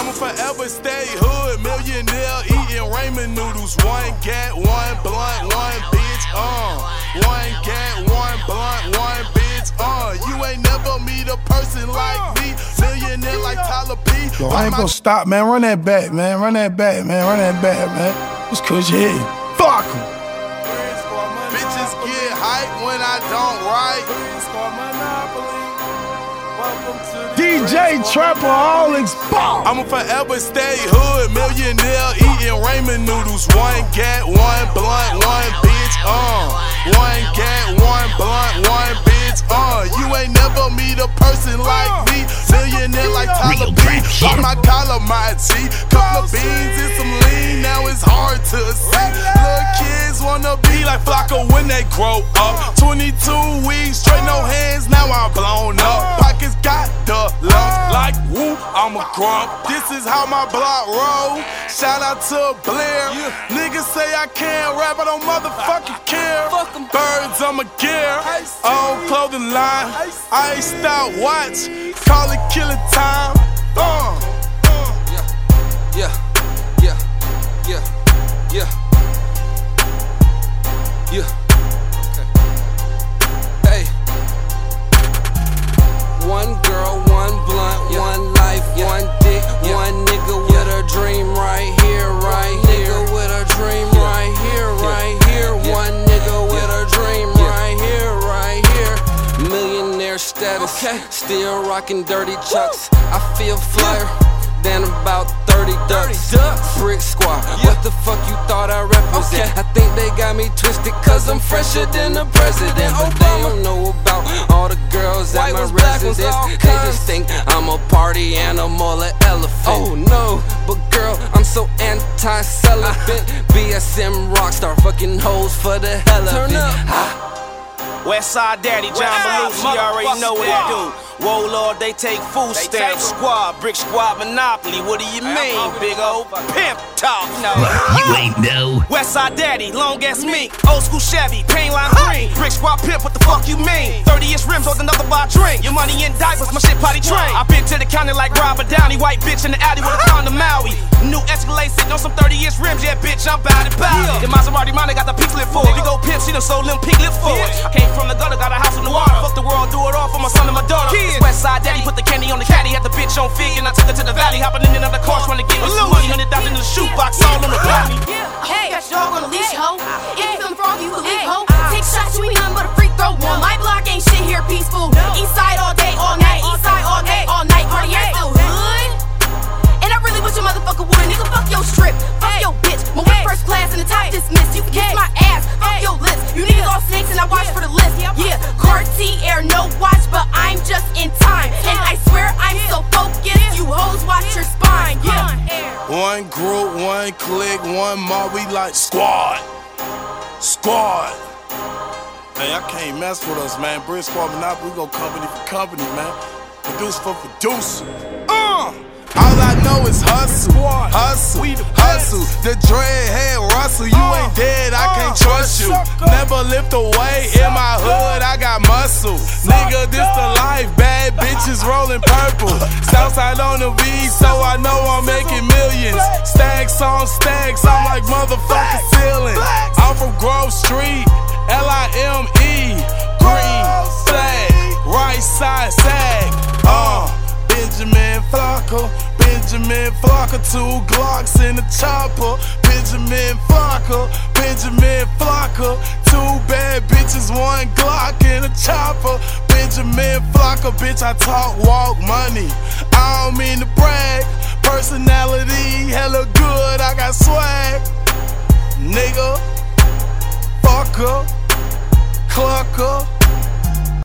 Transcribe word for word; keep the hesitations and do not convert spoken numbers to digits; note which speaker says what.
Speaker 1: I'ma forever stay hood, millionaire eating ramen noodles. One gat, one blunt, one bitch, uh. One gat, one blunt, one bitch, uh. You ain't never meet a person like me, millionaire like Tyler P.
Speaker 2: Yo, I ain't gonna stop, man. Run that back, man. Run that back, man. Run that back, man. Just cause you hit. Fuck em.
Speaker 1: Bitches get hype when I don't write.
Speaker 2: D J Trapaholics, ball.
Speaker 1: I'ma forever stay hood, millionaire eating ramen noodles. One gat, one blunt, one bitch, uh. One gat, one blunt, one bitch, uh. You ain't never meet a person like me, millionaire like Tyler P. Pop my collar, my G. Couple of beans and some lean, now it's hard to see. Little kids wanna be like Flocka when they grow up. twenty-two weeks, straight no hands, now I'm blown up. Pockets got the love, like whoop, I'm a grump. This is how my block roll. Shout out to Blair. Niggas say I can't rap, I don't motherfucking care. Birds, I'm a gear. Own clothing line. Iced out watch. Call it killing time. Uh.
Speaker 3: Yeah, yeah, yeah, yeah, yeah, yeah. Okay. Hey. One girl, one blunt, yeah. One life, yeah. One dick, yeah. One nigga yeah. With a dream right here, right here. Nigga with a dream yeah. Right here, yeah. Right here. Yeah. One nigga yeah. With a dream yeah. Right here, right here. Millionaire status, okay. Still rocking dirty chucks. Woo. I feel flyer yeah. Than about thirty ducks. Brick squad, yeah. What the fuck you thought I represent? Okay. I think they got me twisted cause I'm fresher than the president. But they don't know about all the girls at my residence. They just think I'm a party animal, an elephant. Oh no, but girl, I'm so anti-celibate. B S M rockstar, fucking hoes for the hell of it.
Speaker 4: Westside Daddy, John Belushi, you already know what it do. Warlord, they take food stamps. Squad, brick squad, monopoly. What do you mean, big old pimp talk? No,
Speaker 5: you ain't know.
Speaker 4: Westside Daddy, long ass mink, old school Chevy, paint line green. Brick squad pimp, what the fuck you mean? thirty inch rims with another bar drink. Your money in diapers, my shit potty train. I been to the county like Robert Downey, white bitch in the alley with a condom Maui. New Escalade sitting on some thirty inch rims, yeah, bitch, I'm bout it, bout it. The Maserati money got the pink lip for it. Big old pimp, she done sold them pink lips for it. I came from the gutter, got a house in the water. Fuck the world, do it all for my son and my daughter. Westside Daddy put the candy on the caddy, had the bitch on fig, and I took her to the valley, hopping in another car, trying to get me some money, hundred dollars in the shoebox, all on the body.
Speaker 6: Hey, got your dog on a leash, ho. If you feelin' frog, you can leave, ho. Take shots, you ain't nothing but a free throw. On my block ain't shit here peaceful. East side all day, all night. East side all day, all night. Party ain't still hood. And I really wish your motherfucker would. Nigga, fuck your strip, fuck your bitch. My way first class and the top dismissed. You can kiss my ass, fuck your lips. You niggas all snakes and I watch for the list. Yeah, Cartier, no watch, but I'm just in time. And I swear I'm so focused, you hoes watch your spine. Yeah.
Speaker 1: One group, one clique, one mob, we like squad. Squad. Hey, I can't mess with us, man. Brick Squad Monopoly, we go company for company, man. Produce for producer. Uh! All I know is hustle, hustle, hustle. The dreadhead Russell, you ain't dead, I can't trust you. Never lift away, in my hood I got muscle. Nigga, this the life, bad bitches rolling purple. Southside on the V, so I know I'm making millions. Stacks on stacks, I'm like motherfucking ceiling. I'm from Grove Street, L I M E, green flag, right side sag. Uh. Benjamin Flocka, Benjamin Flocka, two Glocks in the chopper. Benjamin Flocka, Benjamin Flocka, two bad bitches, one Glock in a chopper. Benjamin Flocka, bitch, I talk, walk, money. I don't mean to brag, personality hella good, I got swag.